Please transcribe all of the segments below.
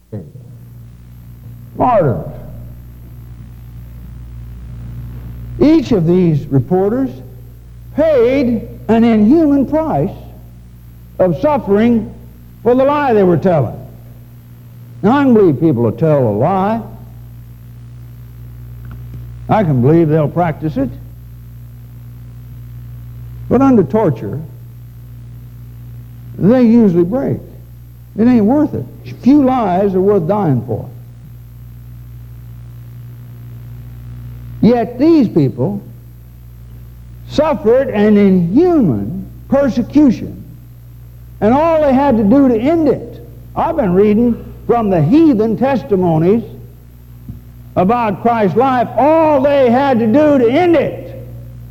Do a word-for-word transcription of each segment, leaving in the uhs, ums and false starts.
Martyrs. Each of these reporters paid an inhuman price of suffering for the lie they were telling. Now, I can believe people will tell a lie. I can believe they'll practice it. But under torture, they usually break. It ain't worth it. Few lies are worth dying for. Yet these people suffered an inhuman persecution, and all they had to do to end it. I've been reading from the heathen testimonies about Christ's life. All they had to do to end it,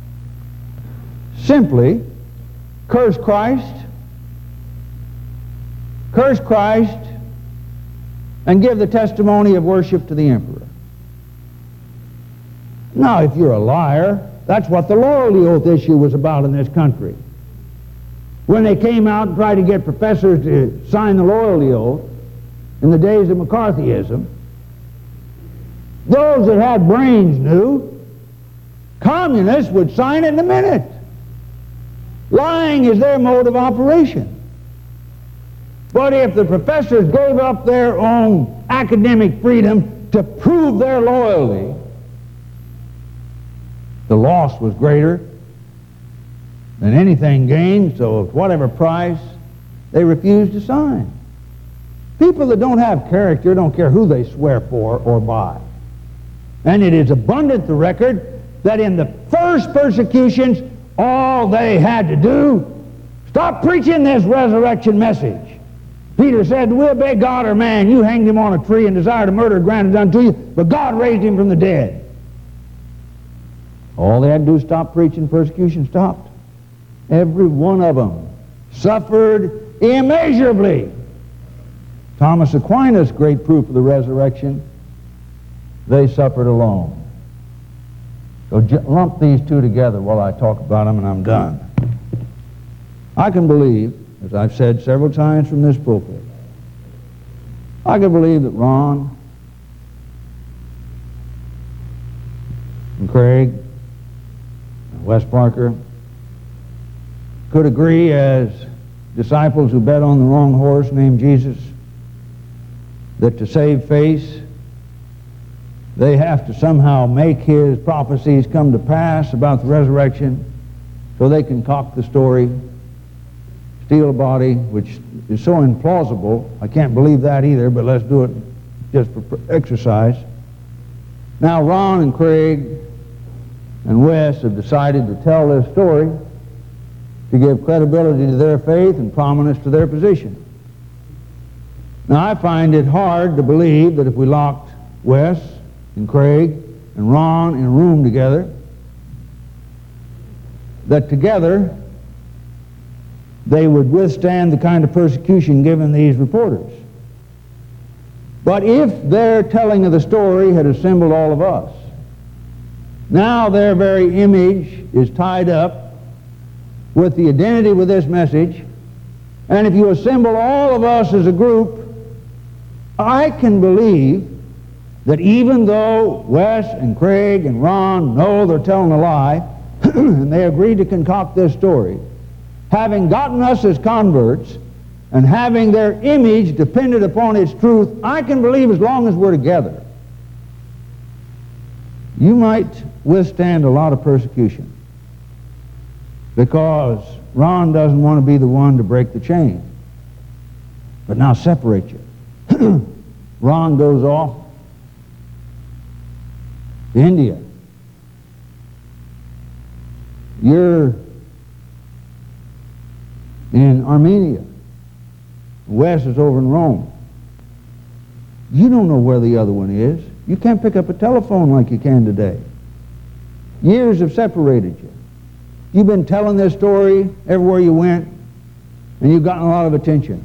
simply curse Christ, curse Christ, and give the testimony of worship to the emperor. Now, if you're a liar, that's what the loyalty oath issue was about in this country. When they came out and tried to get professors to sign the loyalty oath in the days of McCarthyism, those that had brains knew communists would sign it in a minute. Lying is their mode of operation. But if the professors gave up their own academic freedom to prove their loyalty, the loss was greater than anything gained, so at whatever price, they refused to sign. People that don't have character don't care who they swear for or by. And it is abundant the record that in the first persecutions, all they had to do, stop preaching this resurrection message. Peter said, "We obey God or man. You hanged him on a tree and desired to murder granted unto you, but God raised him from the dead." All they had to do was stop preaching, persecution stopped. Every one of them suffered immeasurably. Thomas Aquinas, great proof of the resurrection, they suffered alone. So lump these two together while I talk about them and I'm done. I can believe, as I've said several times from this pulpit, I can believe that Ron and Craig and Wes Parker could agree as disciples who bet on the wrong horse named Jesus that to save face they have to somehow make his prophecies come to pass about the resurrection so they concoct the story, steal a body, which is so implausible. I can't believe that either, but let's do it just for exercise. Now Ron and Craig and Wes have decided to tell this story to give credibility to their faith and prominence to their position. Now I find it hard to believe that if we locked Wes and Craig and Ron in a room together, that together they would withstand the kind of persecution given these reporters. But if their telling of the story had assembled all of us, now their very image is tied up with the identity with this message, and if you assemble all of us as a group, I can believe that even though Wes and Craig and Ron know they're telling a lie, and they agreed to concoct this story, having gotten us as converts and having their image dependent upon its truth, I can believe as long as we're together, you might withstand a lot of persecution, because Ron doesn't want to be the one to break the chain. But now separate you. Ron goes off to India. You're in Armenia. Wes is over in Rome. You don't know where the other one is. You can't pick up a telephone like you can today. Years have separated you. You've been telling this story everywhere you went, and you've gotten a lot of attention.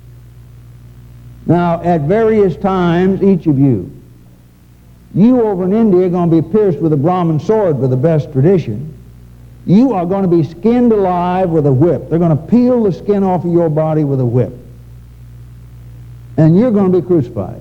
Now, at various times, each of you, you over in India are going to be pierced with a Brahmin sword with the best tradition. You are going to be skinned alive with a whip. They're going to peel the skin off of your body with a whip. and you're going to be crucified.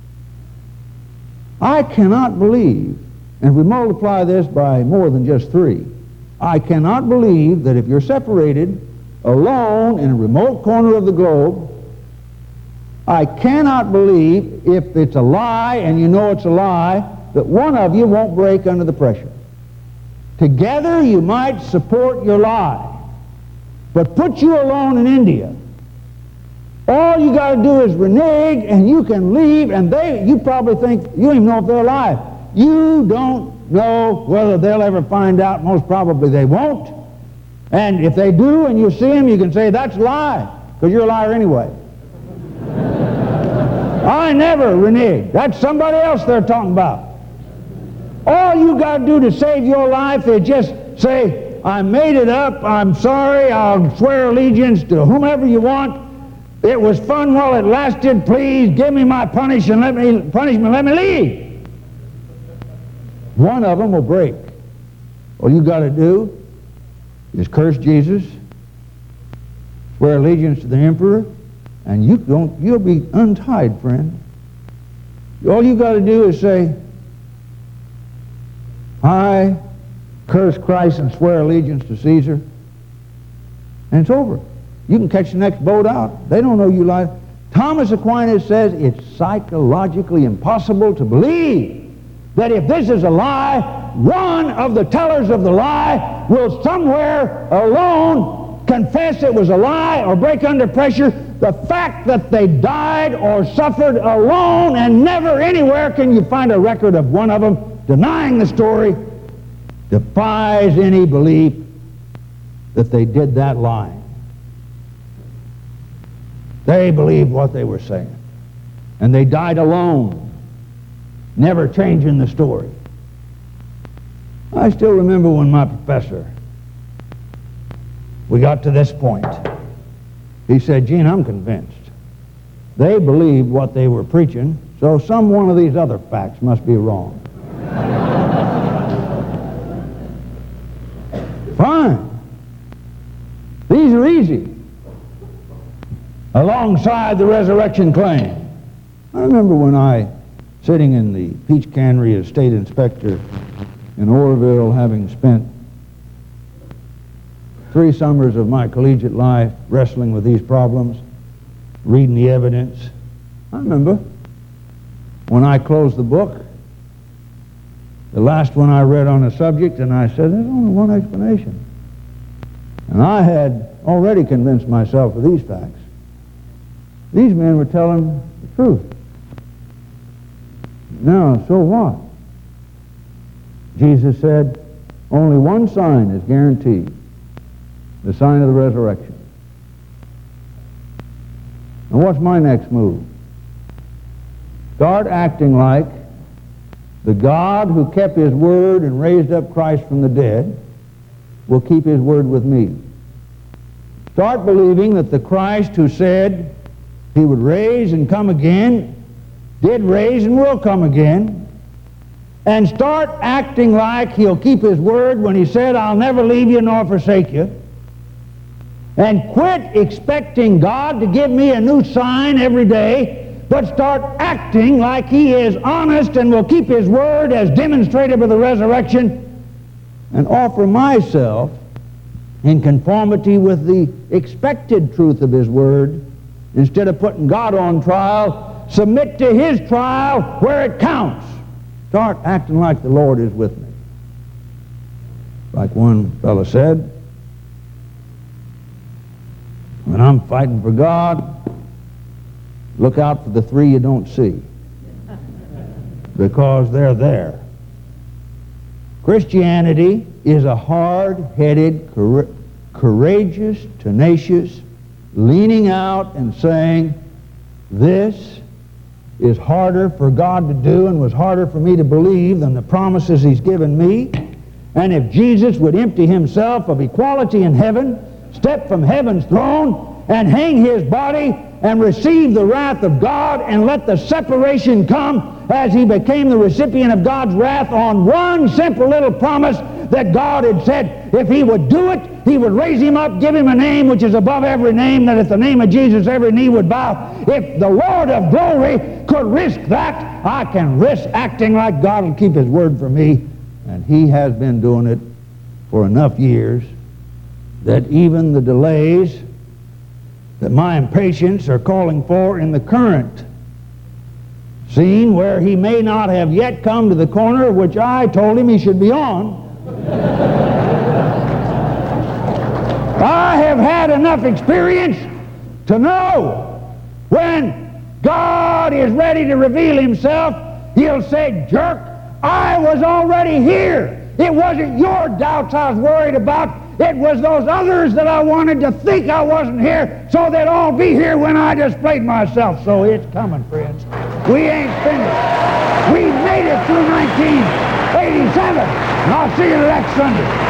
I cannot believe, and if we multiply this by more than just three, I cannot believe that if you're separated alone in a remote corner of the globe, I cannot believe, if it's a lie and you know it's a lie, that one of you won't break under the pressure. Together you might support your lie, but put you alone in India, all you got to do is renege and you can leave, and they, you probably think, you don't even know if they're alive. You don't know whether they'll ever find out. Most probably they won't. And if they do and you see them, you can say, that's a lie, because you're a liar anyway. I never renege. That's somebody else they're talking about. All you got to do to save your life is just say, I made it up, I'm sorry, I'll swear allegiance to whomever you want. It was fun while it lasted, please give me my punishment, let me, punishment, let me leave. One of them will break. All you got to do is curse Jesus, swear allegiance to the emperor, and you don't, you'll be untied, friend. All you got to do is say, I curse Christ and swear allegiance to Caesar, and it's over. You can catch the next boat out. They don't know you lie. Thomas Aquinas says it's psychologically impossible to believe that if this is a lie, one of the tellers of the lie will somewhere alone confess it was a lie or break under pressure. The fact that they died or suffered alone, and never anywhere can you find a record of one of them denying the story, defies any belief that they did that lying. They believed what they were saying. And they died alone, never changing the story. I still remember when my professor, we got to this point. He said, Gene, I'm convinced. They believed what they were preaching, so some one of these other facts must be wrong. Fine. These are easy. Alongside the resurrection claim. I remember when I, sitting in the peach cannery as state inspector in Oroville, having spent three summers of my collegiate life wrestling with these problems, reading the evidence. I remember when I closed the book, the last one I read on the subject, and I said, there's only one explanation. And I had already convinced myself of these facts. These men were telling the truth. Now, so what? Jesus said, only one sign is guaranteed, the sign of the resurrection. And what's my next move? Start acting like the God who kept his word and raised up Christ from the dead will keep his word with me. Start believing that the Christ who said he would raise and come again, did raise and will come again, and start acting like he'll keep his word when he said, I'll never leave you nor forsake you, and quit expecting God to give me a new sign every day, but start acting like he is honest and will keep his word as demonstrated by the resurrection, and offer myself in conformity with the expected truth of his word. Instead of putting God on trial, submit to his trial where it counts. Start acting like the Lord is with me. Like one fellow said, when I'm fighting for God, look out for the three you don't see, because they're there. Christianity is a hard-headed, cour- courageous, tenacious, leaning out and saying, this is harder for God to do and was harder for me to believe than the promises he's given me. And if Jesus would empty himself of equality in heaven, step from heaven's throne and hang his body and receive the wrath of God and let the separation come as he became the recipient of God's wrath on one simple little promise that God had said if he would do it, He would raise him up, give him a name which is above every name, that at the name of Jesus every knee would bow. If the Lord of glory could risk that, I can risk acting like God will keep his word for me. And he has been doing it for enough years that even the delays that my impatience are calling for in the current scene, where he may not have yet come to the corner which I told him he should be on, I have had enough experience to know when God is ready to reveal himself, he'll say, jerk, I was already here. It wasn't your doubts I was worried about. It was those others that I wanted to think I wasn't here so they'd all be here when I displayed myself. So it's coming, friends. We ain't finished. We made it through nineteen eighty-seven. And I'll see you next Sunday.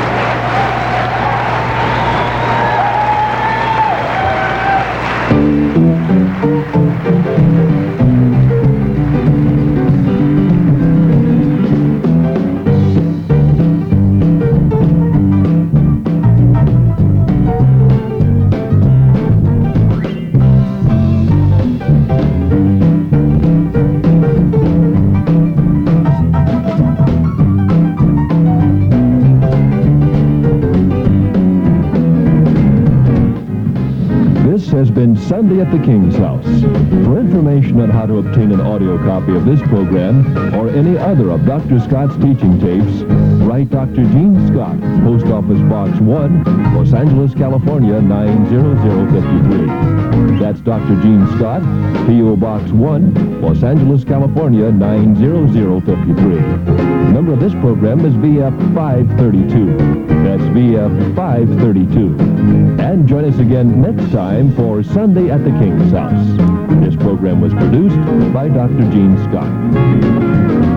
Has been Sunday at the King's House. For information on how to obtain an audio copy of this program or any other of Doctor Scott's teaching tapes, write Doctor Gene Scott, Post Office Box one, Los Angeles, California, nine zero zero five three. That's Doctor Gene Scott, P O Box one, Los Angeles, California, nine zero zero five three. The number of this program is V F five thirty-two. That's V F five thirty-two. And join us again next time for Sunday at the King's House. This program was produced by Doctor Gene Scott.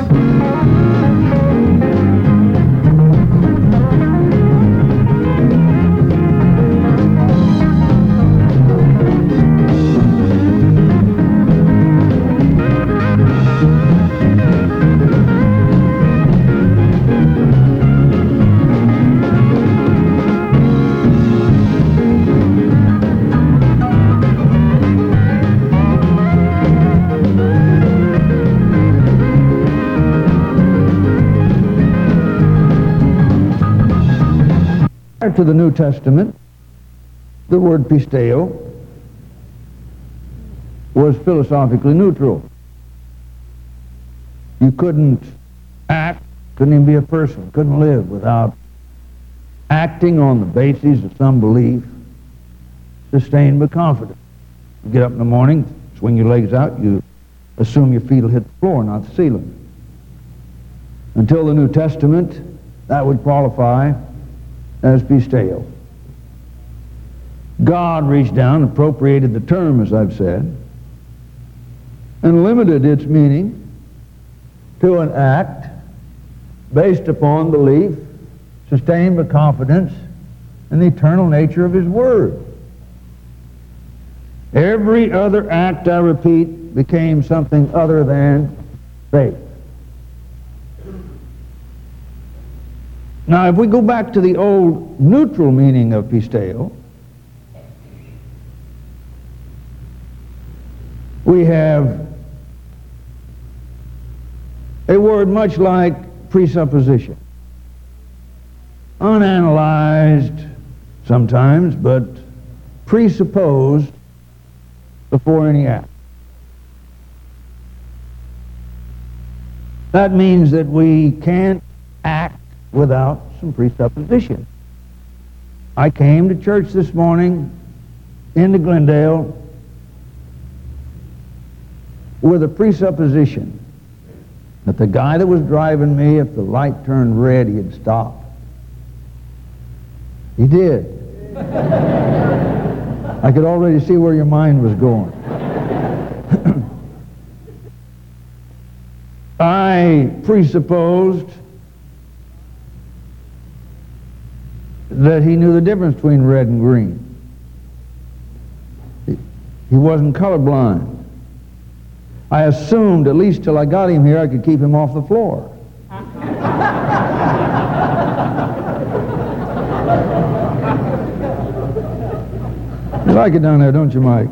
To the New Testament, the word pisteo was philosophically neutral. You couldn't act, couldn't even be a person, couldn't live without acting on the basis of some belief sustained by confidence. You get up in the morning, swing your legs out, you assume your feet will hit the floor, not the ceiling. Until the New Testament, that would qualify as pisteo. God reached down, appropriated the term, as I've said, and limited its meaning to an act based upon belief, sustained by confidence in the eternal nature of his word. Every other act, I repeat, became something other than faith. Now, if we go back to the old neutral meaning of pisteo, we have a word much like presupposition. Unanalyzed sometimes, but presupposed before any act. That means that we can't act without some presupposition. I came to church this morning into Glendale with a presupposition that the guy that was driving me, if the light turned red, he'd stop. He did. I could already see where your mind was going. I presupposed that he knew the difference between red and green. He, he wasn't colorblind. I assumed, at least till I got him here, I could keep him off the floor. like it down there, don't you, Mike?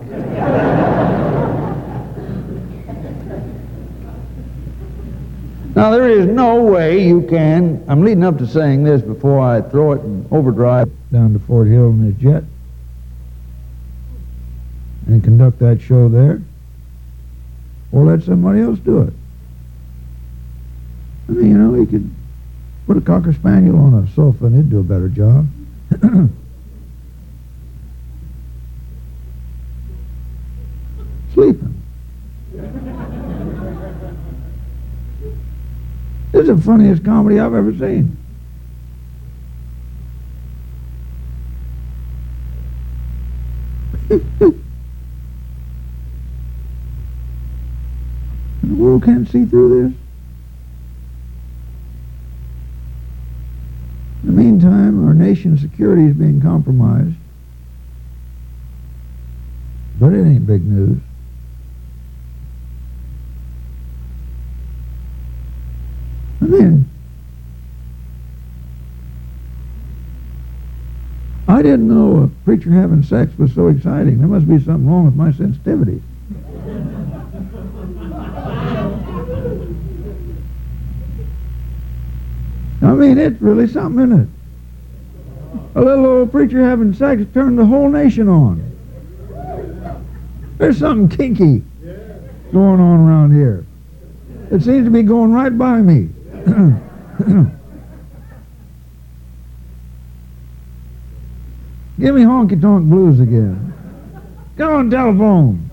Now, there is no way you can, I'm leading up to saying this before I throw it in overdrive down to Fort Hill in his jet and conduct that show there, or let somebody else do it. I mean, you know, he could put a Cocker Spaniel on a sofa and he'd do a better job. Sleeping. This is the funniest comedy I've ever seen. The world can't see through this. In the meantime, our nation's security is being compromised. But it ain't big news. I mean, I didn't know a preacher having sex was so exciting. There must be something wrong with my sensitivities. I mean, it's really something, isn't it? A little old preacher having sex turned the whole nation on. There's something kinky going on around here. It seems to be going right by me. Give me Honky Tonk Blues again. Come on, telephone.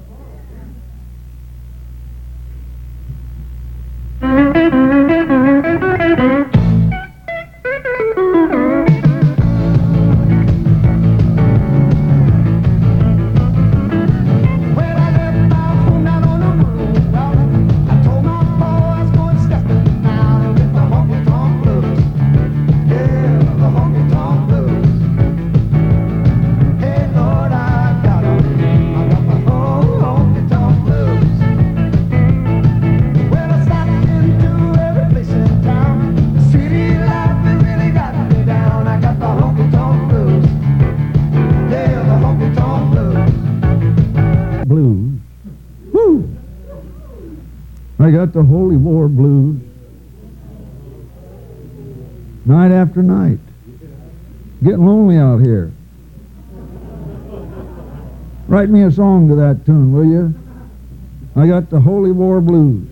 I got the Holy War blues. Night after night. Getting lonely out here. Write me a song to that tune, will you? I got the Holy War blues.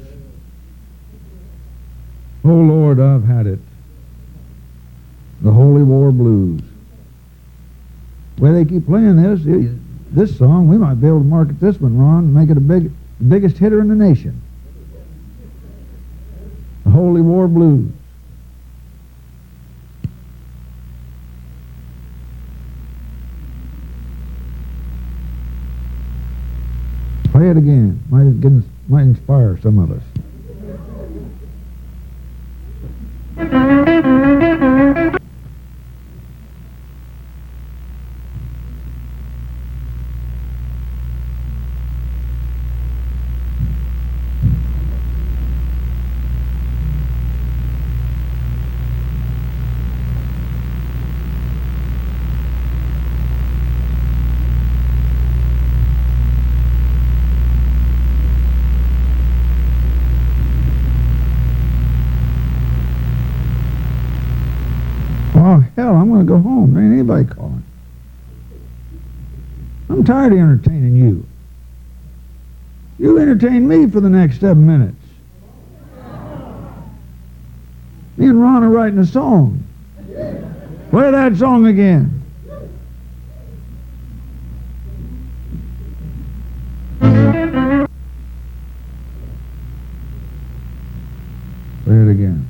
Oh Lord, I've had it. The Holy War blues. Well, they keep playing this. This song, we might be able to market this one, Ron, and make it a big, biggest hitter in the nation. The Holy War Blues. Play it again. Might get, might inspire some of us. Oh, hell, I'm going to go home. There ain't anybody calling. I'm tired of entertaining you. You entertain me for the next seven minutes. Me and Ron are writing a song. Play that song again. Play it again.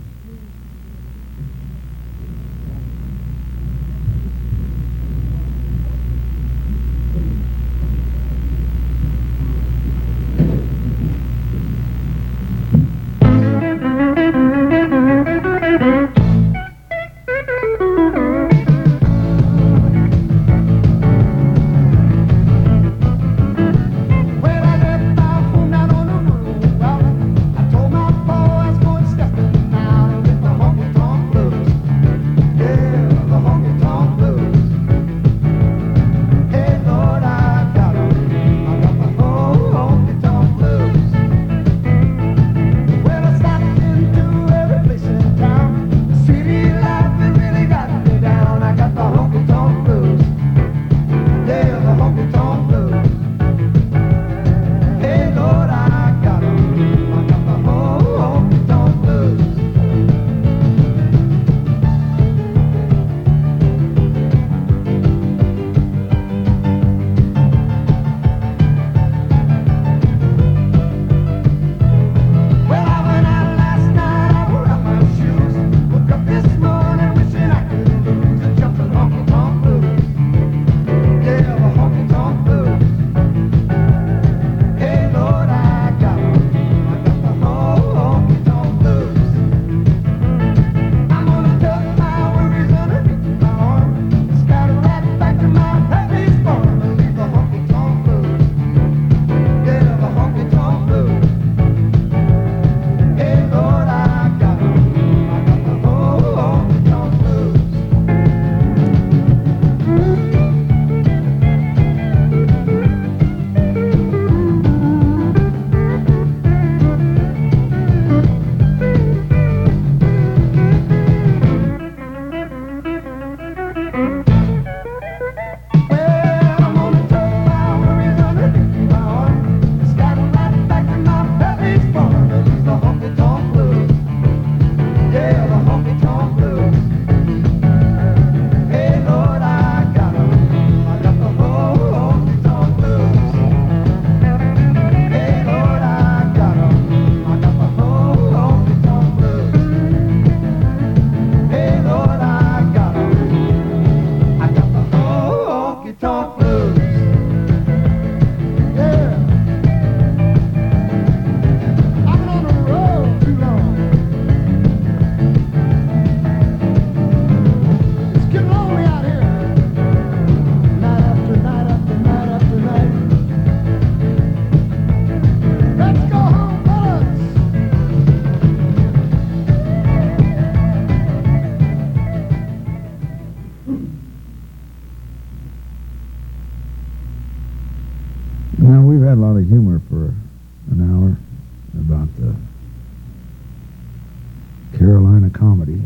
a comedy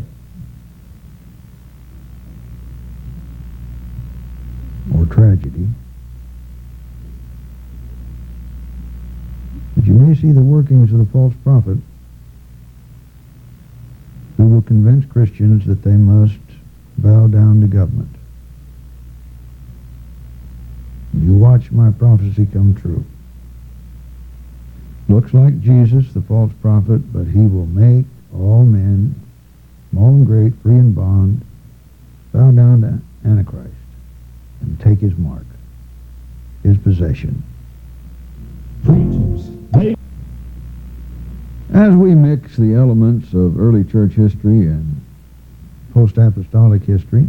or tragedy, but you may see the workings of the false prophet who will convince Christians that they must bow down to government. You watch my prophecy come true. Looks like Jesus, the false prophet, but he will make all men, small and great, free and bond, bow down to Antichrist and take his mark, his possession. As we mix the elements of early church history and post-apostolic history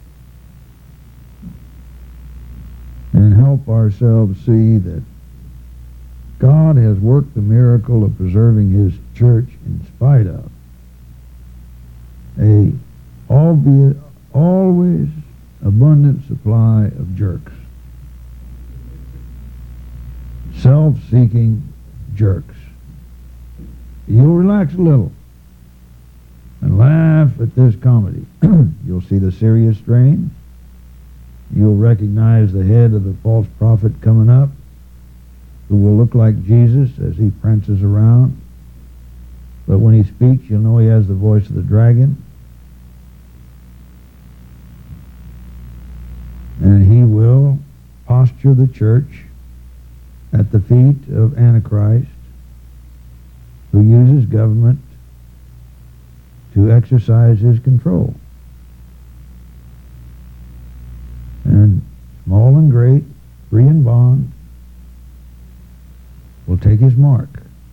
and help ourselves see that God has worked the miracle of preserving his church in spite of a albeit always abundant supply of jerks, self-seeking jerks. You'll relax a little and laugh at this comedy. You'll see the serious strain. You'll recognize the head of the false prophet coming up, who will look like Jesus as he prances around. But when he speaks, you'll know he has the voice of the dragon. And he will posture the church at the feet of Antichrist, who uses government to exercise his control. And small and great, free and bond, will take his mark.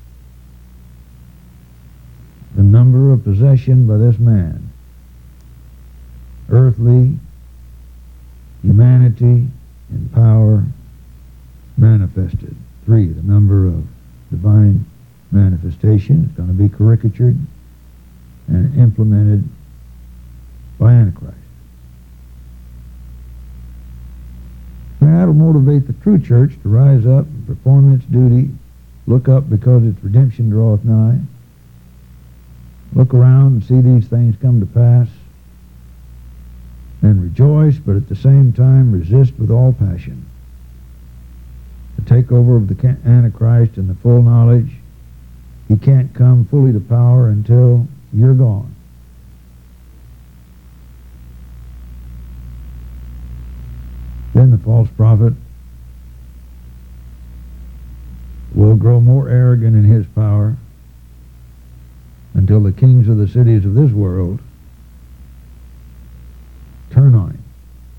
The number of possession by this man, earthly, humanity, and power manifested. Three, the number of divine manifestation is going to be caricatured and implemented by Antichrist. That will motivate the true church to rise up and perform its duty. Look up because its redemption draweth nigh. Look around and see these things come to pass and rejoice, but at the same time resist with all passion the takeover of the Antichrist and the full knowledge he can't come fully to power until you're gone. Then the false prophet will grow more arrogant in his power until the kings of the cities of this world turn on him.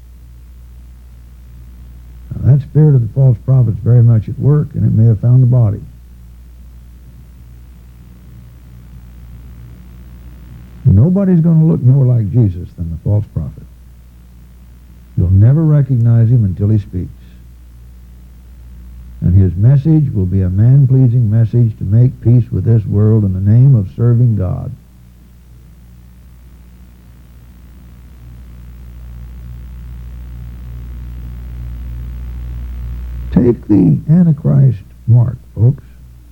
Now, that spirit of the false prophet is very much at work, and it may have found a body. Nobody's going to look more like Jesus than the false prophet. You'll never recognize him until he speaks. And his message will be a man-pleasing message to make peace with this world in the name of serving God. Take the Antichrist mark, folks.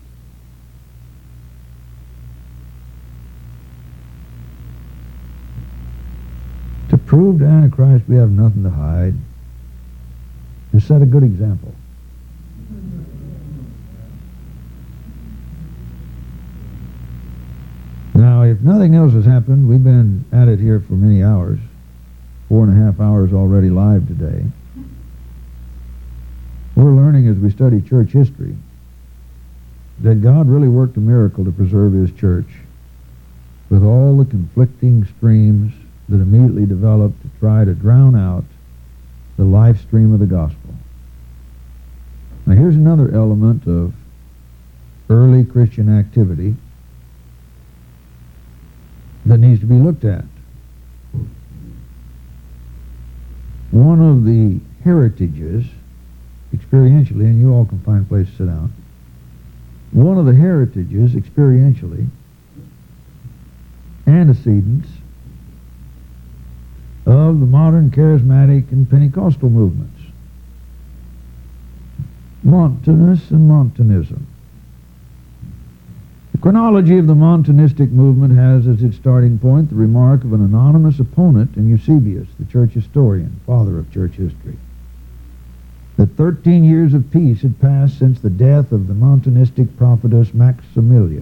To prove to Antichrist we have nothing to hide, to set a good example. Now, if nothing else has happened, we've been at it here for many hours, four and a half hours already live today. We're learning as we study church history that God really worked a miracle to preserve his church with all the conflicting streams that immediately developed to try to drown out the life stream of the gospel. Now here's another element of early Christian activity that needs to be looked at. One of the heritages, experientially, and you all can find a place to sit down, one of the heritages, experientially, antecedents of the modern charismatic and Pentecostal movements, Montanus and Montanism. Of Chronology of the Montanistic movement has as its starting point the remark of an anonymous opponent in Eusebius, the church historian, father of church history, that thirteen years of peace had passed since the death of the Montanistic prophetess Maximilia.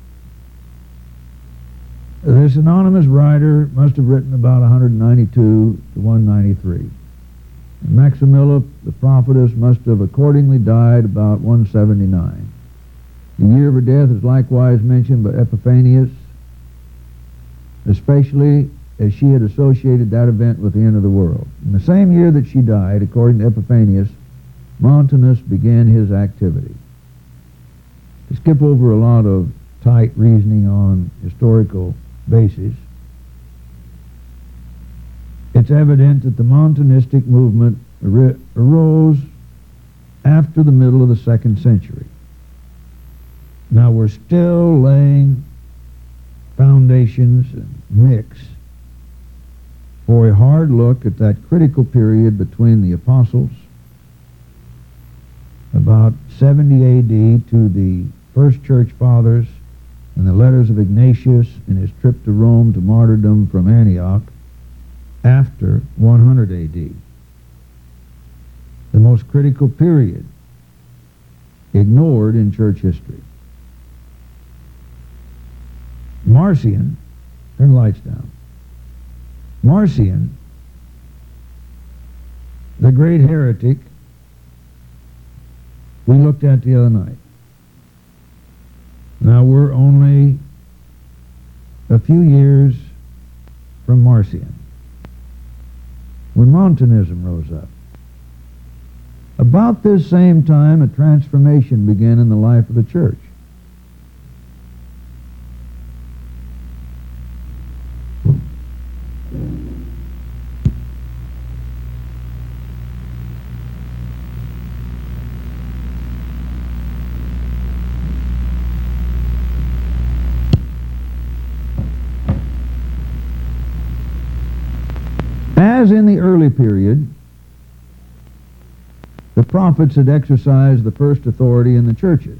This anonymous writer must have written about one ninety-two to one ninety-three. And Maximilla, the prophetess, must have accordingly died about one seventy-nine. The year of her death is likewise mentioned by Epiphanius, especially as she had associated that event with the end of the world. In the same year that she died, according to Epiphanius, Montanus began his activity. To skip over a lot of tight reasoning on historical basis, it's evident that the Montanistic movement ar- arose after the middle of the second century. Now we're still laying foundations and mix for a hard look at that critical period between the apostles, about seventy A D, to the first church fathers and the letters of Ignatius and his trip to Rome to martyrdom from Antioch after one hundred A D. The most critical period ignored in church history. Marcion, turn the lights down. Marcion, the great heretic we looked at the other night. Now we're only a few years from Marcion, when Montanism rose up. About this same time, a transformation began in the life of the church. As in the early period, the prophets had exercised the first authority in the churches.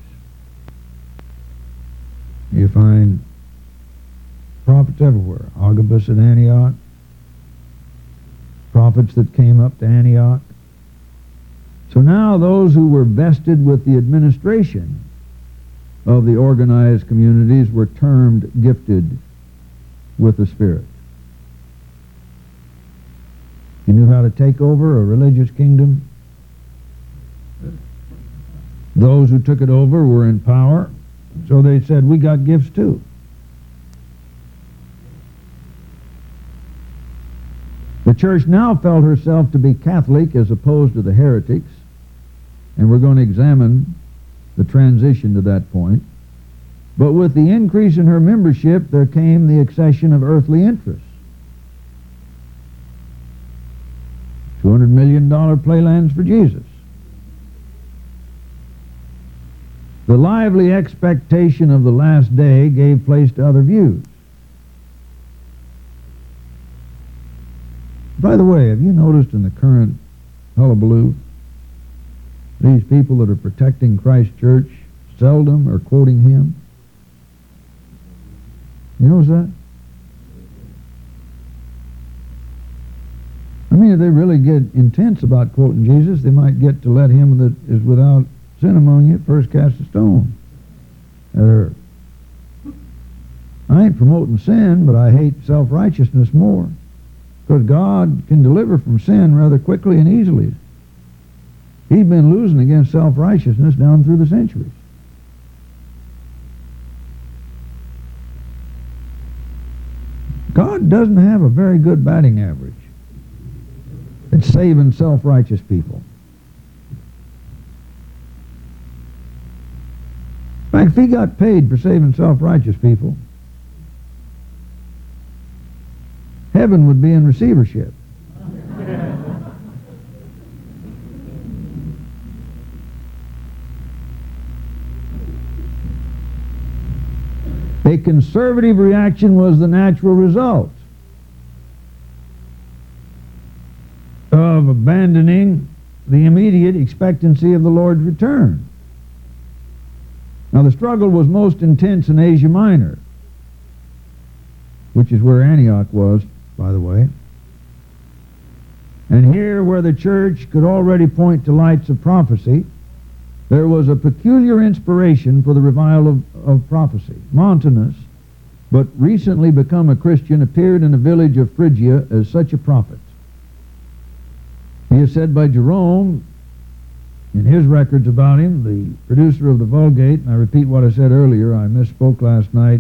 You find prophets everywhere. Agabus at Antioch, prophets that came up to Antioch. So now those who were vested with the administration of the organized communities were termed gifted with the Spirit. You knew how to take over a religious kingdom. Those who took it over were in power, so they said, we got gifts too. The church now felt herself to be Catholic as opposed to the heretics, and we're going to examine the transition to that point. But with the increase in her membership, there came the accession of earthly interests. two hundred million dollars playlands for Jesus. The lively expectation of the last day gave place to other views. By the way, have you noticed in the current hullabaloo, these people that are protecting Christ Church seldom are quoting him? You notice that? I mean, if they really get intense about quoting Jesus, they might get to let him that is without sin among you first cast a stone at her. I ain't promoting sin, but I hate self-righteousness more, because God can deliver from sin rather quickly and easily. He's been losing against self-righteousness down through the centuries. God doesn't have a very good batting average at saving self-righteous people. In fact, if he got paid for saving self-righteous people, heaven would be in receivership. A conservative reaction was the natural result of abandoning the immediate expectancy of the Lord's return. Now, the struggle was most intense in Asia Minor, which is where Antioch was, by the way. And here, where the church could already point to lights of prophecy, there was a peculiar inspiration for the revival of, of prophecy. Montanus, but recently become a Christian, appeared in a village of Phrygia as such a prophet. He is said by Jerome, in his records about him, the producer of the Vulgate, and I repeat what I said earlier, I misspoke last night,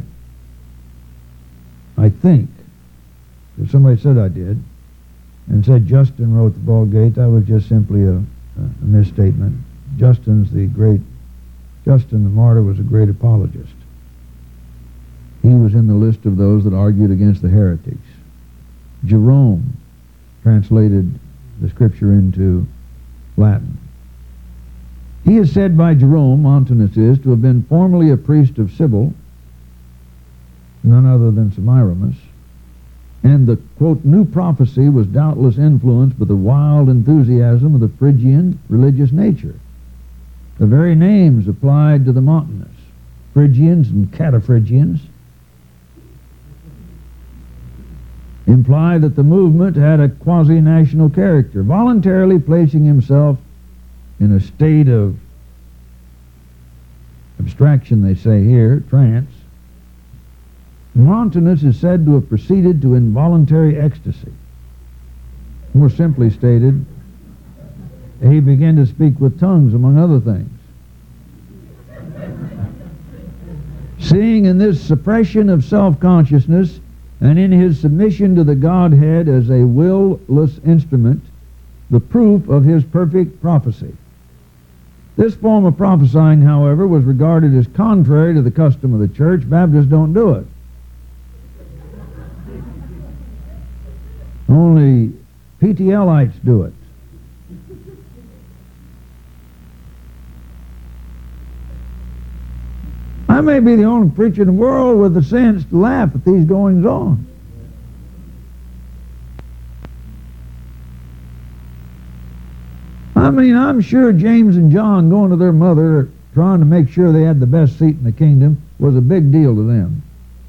I think, because somebody said I did, and said Justin wrote the Vulgate. That was just simply a, a misstatement. Justin's the great, Justin the martyr was a great apologist. He was in the list of those that argued against the heretics. Jerome translated the scripture into Latin. He is said by Jerome, Montanus is, to have been formerly a priest of Cybele, none other than Semiramis, and the, quote, new prophecy was doubtless influenced by the wild enthusiasm of the Phrygian religious nature. The very names applied to the Montanus, Phrygians and Cataphrygians, imply that the movement had a quasi-national character, voluntarily placing himself in a state of abstraction, they say here, trance. Montanus is said to have proceeded to involuntary ecstasy. More simply stated, he began to speak with tongues, among other things. Seeing in this suppression of self-consciousness and in his submission to the Godhead as a will-less instrument, the proof of his perfect prophecy. This form of prophesying, however, was regarded as contrary to the custom of the church. Baptists don't do it. Only P T Lites do it. I may be the only preacher in the world with the sense to laugh at these goings on. I mean, I'm sure James and John going to their mother trying to make sure they had the best seat in the kingdom was a big deal to them.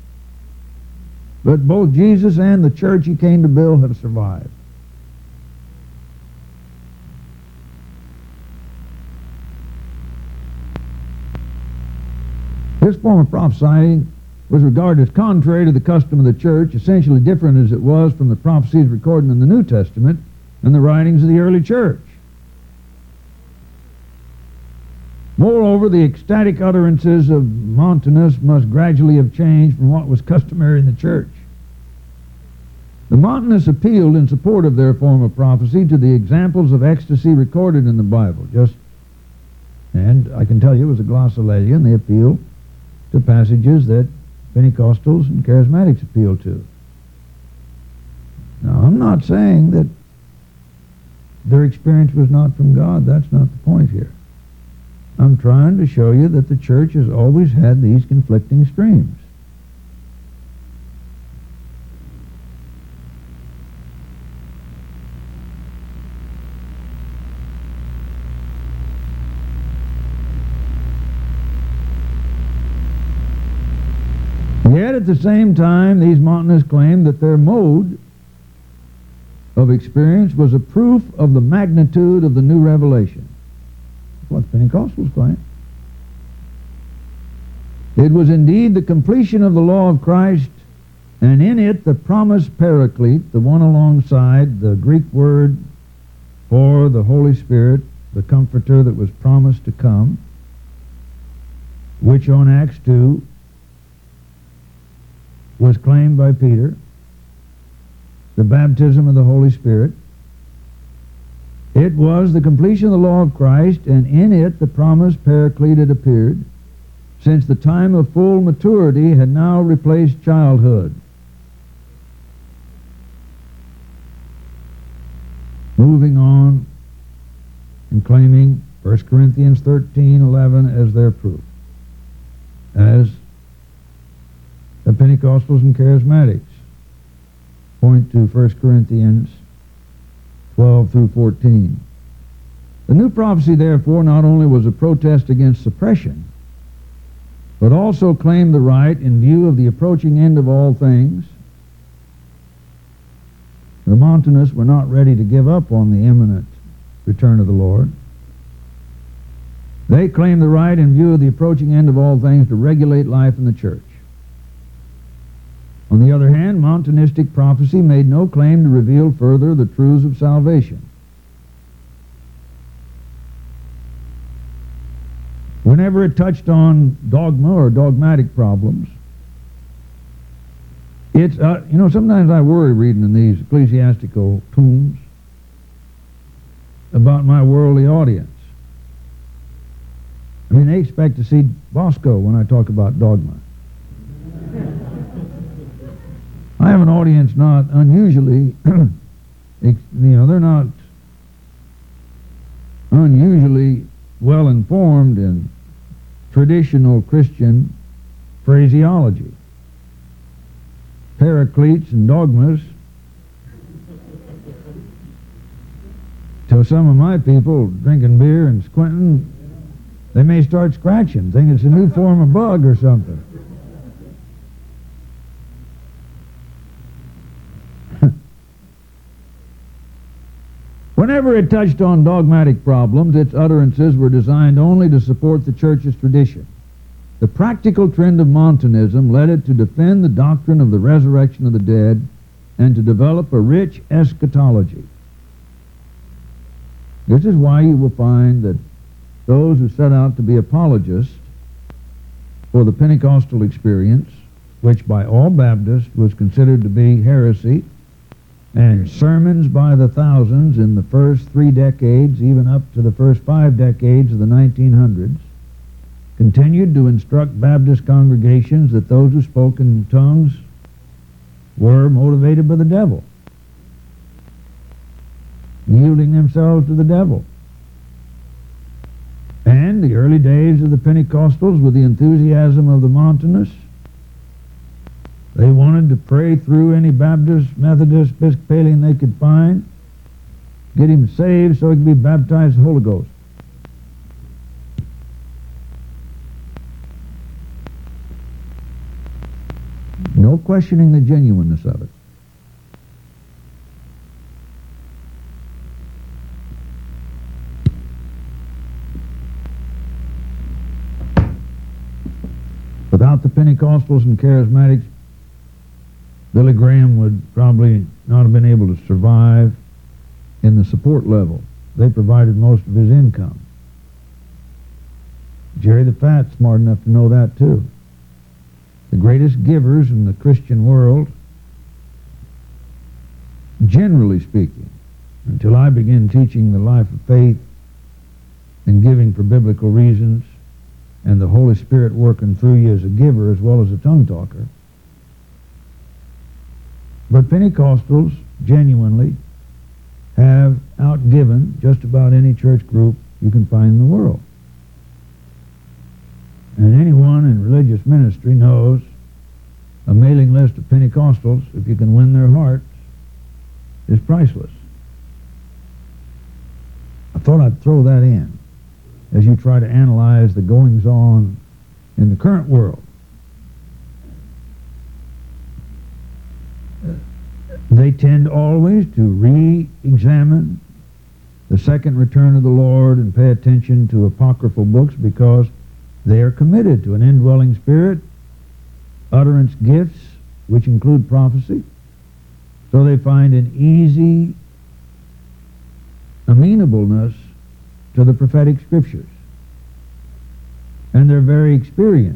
But both Jesus and the church he came to build have survived. This form of prophesying was regarded as contrary to the custom of the church, essentially different as it was from the prophecies recorded in the New Testament and the writings of the early church. Moreover, the ecstatic utterances of Montanus must gradually have changed from what was customary in the church. The Montanists appealed in support of their form of prophecy to the examples of ecstasy recorded in the Bible. Just, and I can tell you it was a glossolalia, and they appealed to passages that Pentecostals and Charismatics appeal to. Now, I'm not saying that their experience was not from God. That's not the point here. I'm trying to show you that the church has always had these conflicting streams. Yet at the same time, these Montanists claimed that their mode of experience was a proof of the magnitude of the new revelation. That's what the Pentecostals claim. It was indeed the completion of the law of Christ, and in it the promised Paraclete, the one alongside the Greek word for the Holy Spirit, the Comforter that was promised to come, which on Acts two was claimed by Peter, the baptism of the Holy Spirit. It was the completion of the law of Christ, and in it the promised Paraclete had appeared, since the time of full maturity had now replaced childhood. Moving on and claiming First Corinthians thirteen eleven as their proof, as the Pentecostals and Charismatics point to First Corinthians twelve through fourteen. The new prophecy, therefore, not only was a protest against suppression, but also claimed the right, in view of the approaching end of all things. The Montanists were not ready to give up on the imminent return of the Lord. They claimed the right, in view of the approaching end of all things, to regulate life in the church. On the other hand, Montanistic prophecy made no claim to reveal further the truths of salvation. Whenever it touched on dogma or dogmatic problems, it's, uh, you know, sometimes I worry reading in these ecclesiastical tombs about my worldly audience. I mean, they expect to see Bosco when I talk about dogma. I have an audience not unusually, you know, they're not unusually well informed in traditional Christian phraseology. Paracletes and dogmas. So some of my people drinking beer and squinting, they may start scratching, thinking it's a new form of bug or something. Whenever it touched on dogmatic problems, its utterances were designed only to support the church's tradition. The practical trend of Montanism led it to defend the doctrine of the resurrection of the dead and to develop a rich eschatology. This is why you will find that those who set out to be apologists for the Pentecostal experience, which by all Baptists was considered to be heresy, and sermons by the thousands in the first three decades, even up to the first five decades of the nineteen hundreds, continued to instruct Baptist congregations that those who spoke in tongues were motivated by the devil, yielding themselves to the devil. And the early days of the Pentecostals, with the enthusiasm of the Montanists, they wanted to pray through any Baptist, Methodist, Episcopalian they could find, get him saved so he could be baptized in the Holy Ghost. No questioning the genuineness of it. Without the Pentecostals and Charismatics, Billy Graham would probably not have been able to survive in the support level. They provided most of his income. Jerry the Fat's smart enough to know that too. The greatest givers in the Christian world, generally speaking, until I began teaching the life of faith and giving for biblical reasons, and the Holy Spirit working through you as a giver as well as a tongue talker. But Pentecostals genuinely have outgiven just about any church group you can find in the world. And anyone in religious ministry knows a mailing list of Pentecostals, if you can win their hearts, is priceless. I thought I'd throw that in as you try to analyze the goings-on in the current world. They tend always to re-examine the second return of the Lord and pay attention to apocryphal books because they are committed to an indwelling spirit, utterance gifts, which include prophecy. So they find an easy amenableness to the prophetic scriptures. And their very experience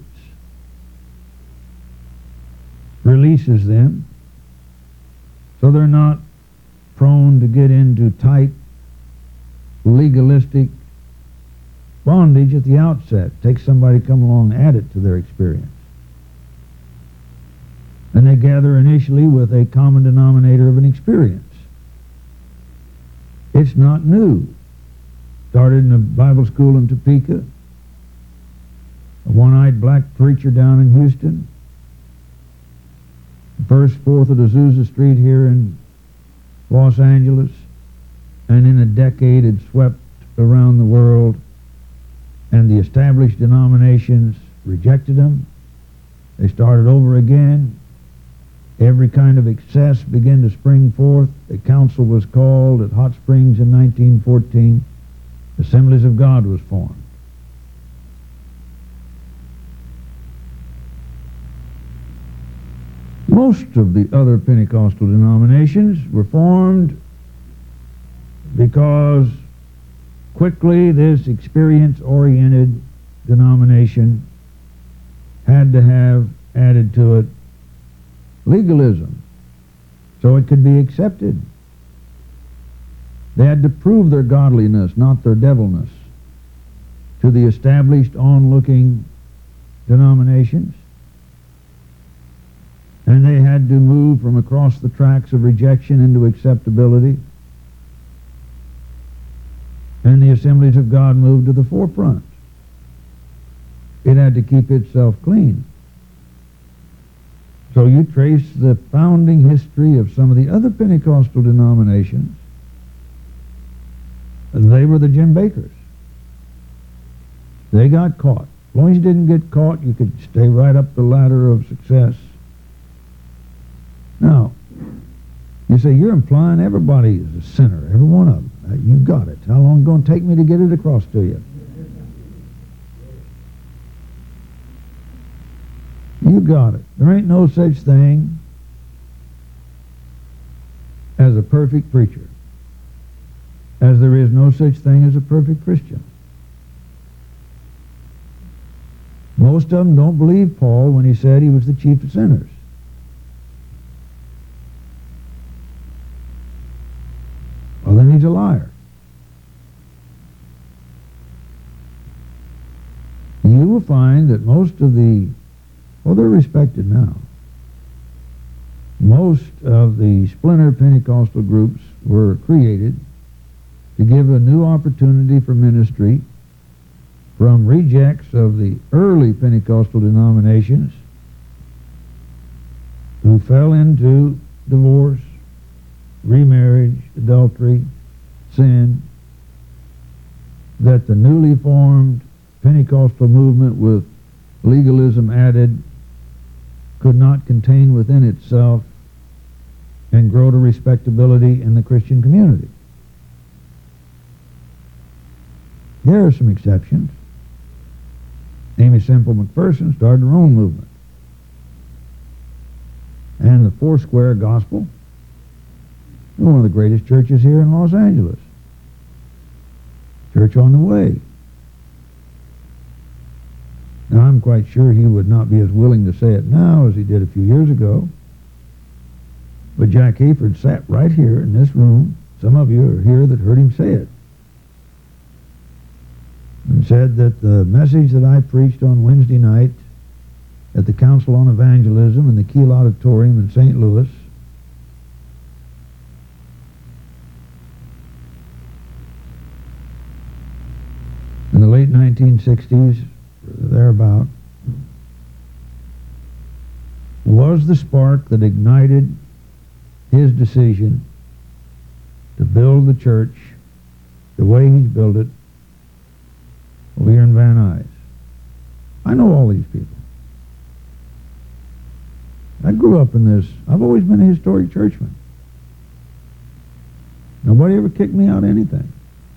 releases them, so they're not prone to get into tight, legalistic bondage at the outset. Take somebody come along and add it to their experience. And they gather initially with a common denominator of an experience. It's not new. Started in a Bible school in Topeka, a one-eyed black preacher down in Houston, First, Fourth of Azusa Street here in Los Angeles, and in a decade it swept around the world, and the established denominations rejected them. They started over again. Every kind of excess began to spring forth. A council was called at Hot Springs in nineteen fourteen. Assemblies of God was formed. Most of the other Pentecostal denominations were formed because quickly this experience-oriented denomination had to have added to it legalism so it could be accepted. They had to prove their godliness, not their devilness, to the established onlooking denominations. And they had to move from across the tracks of rejection into acceptability. And the Assemblies of God moved to the forefront. It had to keep itself clean. So you trace the founding history of some of the other Pentecostal denominations. They were the Jim Bakkers. They got caught. As long as you didn't get caught, you could stay right up the ladder of success. Now, you say, you're implying everybody is a sinner, every one of them. Uh, you got it. How long is it going to take me to get it across to you? You got it. There ain't no such thing as a perfect preacher, as there is no such thing as a perfect Christian. Most of them don't believe Paul when he said he was the chief of sinners. Well, then he's a liar. You will find that most of the, well, they're respected now. Most of the splinter Pentecostal groups were created to give a new opportunity for ministry from rejects of the early Pentecostal denominations who fell into divorce, remarriage, adultery, sin, that the newly formed Pentecostal movement with legalism added could not contain within itself and grow to respectability in the Christian community. There are some exceptions. Amy Semple McPherson started her own movement. And the Foursquare Gospel, one of the greatest churches here in Los Angeles. Church on the Way. Now, I'm quite sure he would not be as willing to say it now as he did a few years ago. But Jack Hayford sat right here in this room. Some of you are here that heard him say it. And said that the message that I preached on Wednesday night at the Council on Evangelism in the Kiel Auditorium in Saint Louis in the late nineteen sixties, thereabout, was the spark that ignited his decision to build the church the way he's built it over here in Van Nuys. I know all these people. I grew up in this. I've always been a historic churchman. Nobody ever kicked me out of anything.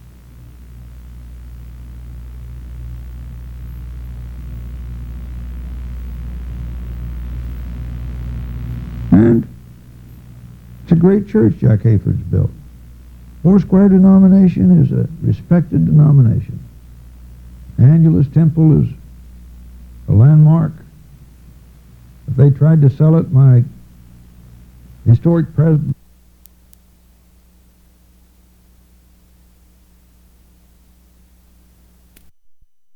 And it's a great church Jack Hayford's built. Foursquare denomination is a respected denomination. Angelus Temple is a landmark. If they tried to sell it, my historic Presbyterian